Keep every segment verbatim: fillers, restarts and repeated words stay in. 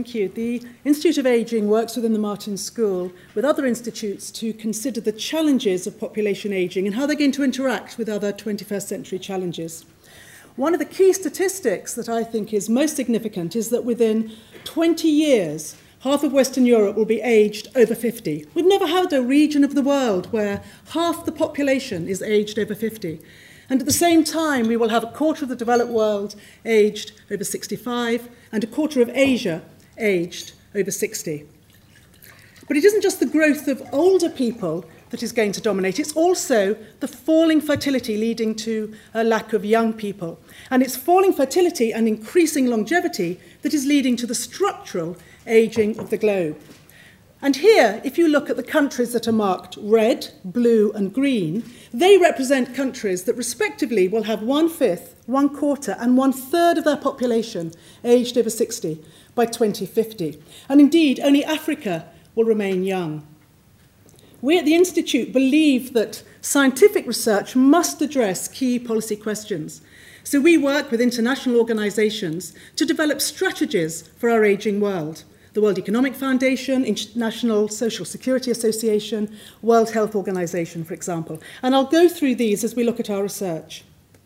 Thank you. The Institute of Ageing works within the Martin School with other institutes to consider the challenges of population ageing and how they're going to interact with other twenty-first century challenges. One of the key statistics that I think is most significant is that within twenty years, half of Western Europe will be aged over fifty. We've never had a region of the world where half the population is aged over fifty. And at the same time, we will have a quarter of the developed world aged over sixty-five and a quarter of Asia aged over sixty. But it isn't just the growth of older people that is going to dominate, it's also the falling fertility leading to a lack of young people. And it's falling fertility and increasing longevity that is leading to the structural ageing of the globe. And here, if you look at the countries that are marked red, blue and green, they represent countries that respectively will have one-fifth, one-quarter and one-third of their population aged over sixty by twenty fifty. And indeed, only Africa will remain young. We at the Institute believe that scientific research must address key policy questions. So we work with international organisations to develop strategies for our ageing world. The World Economic Foundation, International Social Security Association, World Health Organization, for example. And I'll go through these as we look at our research.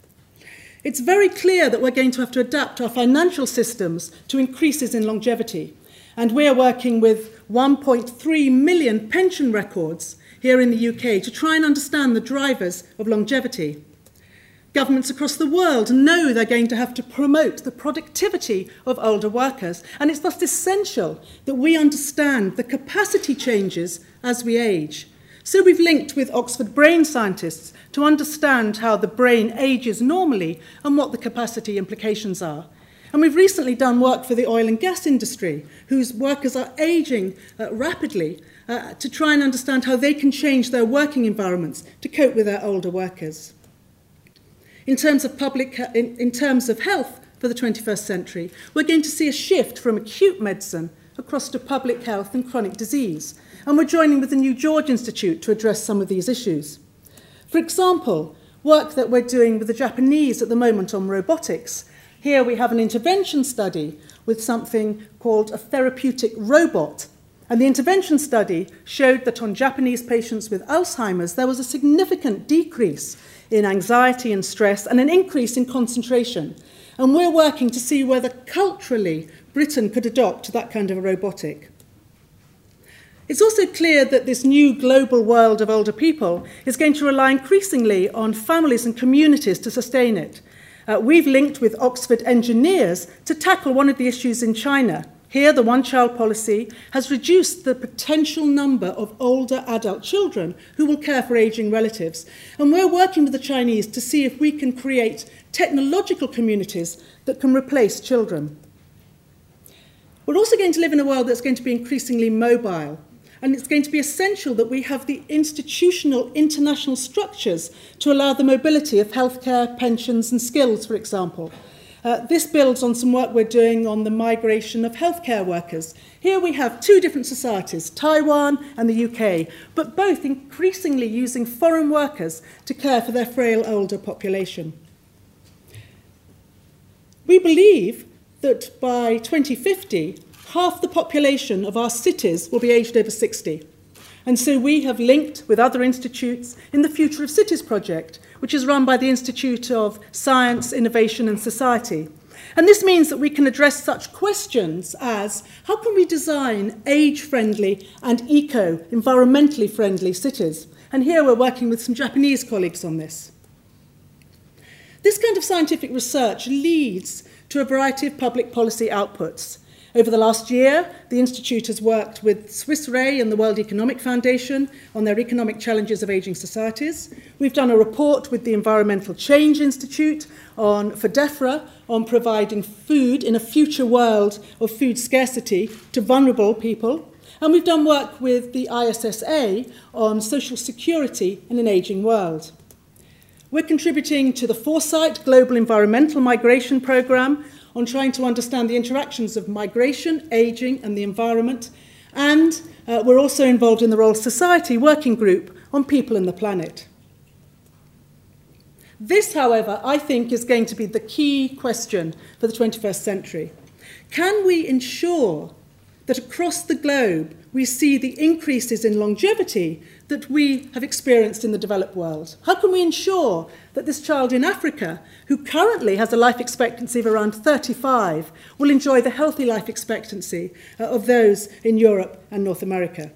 It's very clear that we're going to have to adapt our financial systems to increases in longevity. And we're working with one point three million pension records here in the U K to try and understand the drivers of longevity. Governments across the world know they're going to have to promote the productivity of older workers, and it's thus essential that we understand the capacity changes as we age. So we've linked with Oxford brain scientists to understand how the brain ages normally and what the capacity implications are. And we've recently done work for the oil and gas industry, whose workers are aging uh, rapidly, uh, to try and understand how they can change their working environments to cope with their older workers. In terms of public, in, in terms of health for the twenty-first century, we're going to see a shift from acute medicine across to public health and chronic disease. And we're joining with the New George Institute to address some of these issues. For example, work that we're doing with the Japanese at the moment on robotics. Here we have an intervention study with something called a therapeutic robot. And the intervention study showed that on Japanese patients with Alzheimer's, there was a significant decrease in anxiety and stress and an increase in concentration. And we're working to see whether culturally Britain could adopt that kind of a robotic. It's also clear that this new global world of older people is going to rely increasingly on families and communities to sustain it. Uh, we've linked with Oxford engineers to tackle one of the issues in China. Here, the one-child policy has reduced the potential number of older adult children who will care for ageing relatives. And we're working with the Chinese to see if we can create technological communities that can replace children. We're also going to live in a world that's going to be increasingly mobile. And it's going to be essential that we have the institutional international structures to allow the mobility of healthcare, pensions and skills, for example. Uh, this builds on some work we're doing on the migration of healthcare workers. Here we have two different societies, Taiwan and the U K, but both increasingly using foreign workers to care for their frail older population. We believe that by twenty fifty, half the population of our cities will be aged over sixty. And so we have linked with other institutes in the Future of Cities project, which is run by the Institute of Science, Innovation and Society. And this means that we can address such questions as, how can we design age-friendly and eco-environmentally friendly cities? And here we're working with some Japanese colleagues on this. This kind of scientific research leads to a variety of public policy outputs. Over the last year, the Institute has worked with Swiss Re and the World Economic Foundation on their economic challenges of ageing societies. We've done a report with the Environmental Change Institute on, for DEFRA on providing food in a future world of food scarcity to vulnerable people. And we've done work with the I S S A on social security in an ageing world. We're contributing to the Foresight Global Environmental Migration Programme on trying to understand the interactions of migration, ageing and the environment. And uh, we're also involved in the Royal Society Working Group on People and the Planet. This, however, I think is going to be the key question for the twenty-first century. Can we ensure that across the globe we see the increases in longevity that we have experienced in the developed world? How can we ensure that this child in Africa, who currently has a life expectancy of around thirty-five, will enjoy the healthy life expectancy uh, of those in Europe and North America?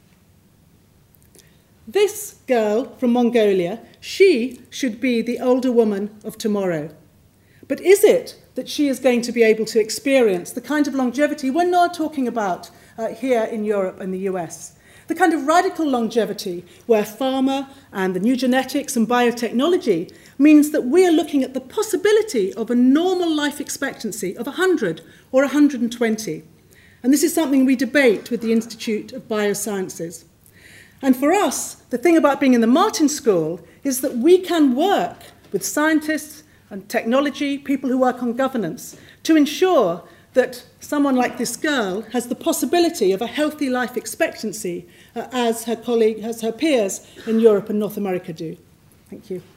This girl from Mongolia, she should be the older woman of tomorrow. But is it that she is going to be able to experience the kind of longevity we're not talking about uh, here in Europe and the U S? The kind of radical longevity where pharma and the new genetics and biotechnology means that we are looking at the possibility of a normal life expectancy of one hundred or one hundred twenty. And this is something we debate with the Institute of Biosciences. And for us, the thing about being in the Martin School is that we can work with scientists and technology, people who work on governance, to ensure that someone like this girl has the possibility of a healthy life expectancy uh, as her colleague, as her peers in Europe and North America do. Thank you.